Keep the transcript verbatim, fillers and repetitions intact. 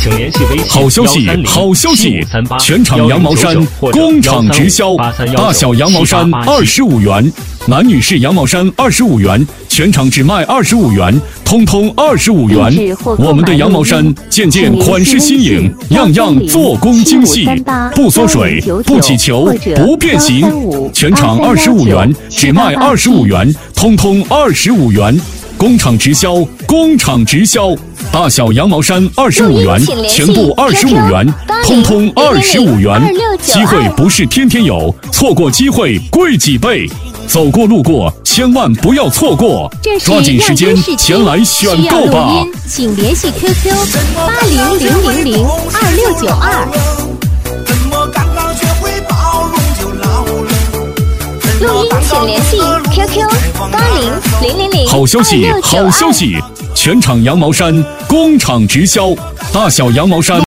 请联系微信好消息，好消息！全场羊毛衫工厂直销，大小羊毛衫二十五元，男女士羊毛衫二十五元，全场只卖二十五元，通通二十五元。我们的羊毛衫件件款式新颖，样样做工精细，不缩水，不起球，不变形。全场二十五元，只卖二十五元，通通二十五元。工厂直销，工厂直销，大小羊毛衫二十五元，全部二十五元，通通二十五元。机会不是天天有，错过机会贵几倍。走过路过，千万不要错过，抓紧时间前来选购吧。 请联系 Q Q 八零零零零二六九二。录音请联系 Q Q 八零零零零。 好消息，好消息！全场羊毛衫工厂直销，大小羊毛衫。